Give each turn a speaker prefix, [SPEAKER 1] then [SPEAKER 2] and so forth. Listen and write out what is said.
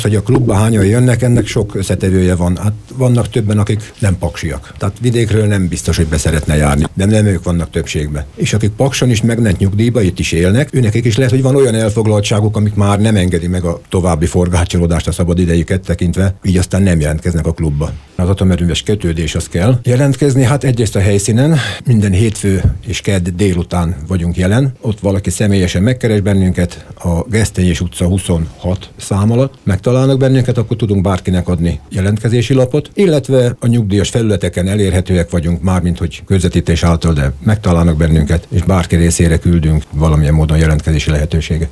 [SPEAKER 1] Hogy a klubba hányan jönnek, ennek sok összetevője van. Hát vannak többen, akik nem paksiak. Tehát vidékről nem biztos, hogy be szeretne járni. De nem ők vannak többségben. És akik Pakson is megment nyugdíjba, itt is élnek, őnekik is lehet, hogy van olyan elfoglaltságuk, amik már nem engedi meg a további forgácsolódást a szabad idejüket tekintve, így aztán nem jelentkeznek a klubba. Az atomerőműves kötődés az kell jelentkezni, hát egyrészt a helyszínen, minden hétfő és kedd délután vagyunk jelen. Ott valaki személyesen megkeres bennünket a Gesztenyés utca 26 szám alatt, megtalálnak bennünket, akkor tudunk bárkinek adni jelentkezési lapot, illetve a nyugdíjas felületeken elérhetőek vagyunk, mármint hogy közvetítés által, de megtalálnak bennünket, és bárki részére küldünk valamilyen módon jelentkezési lehetőséget.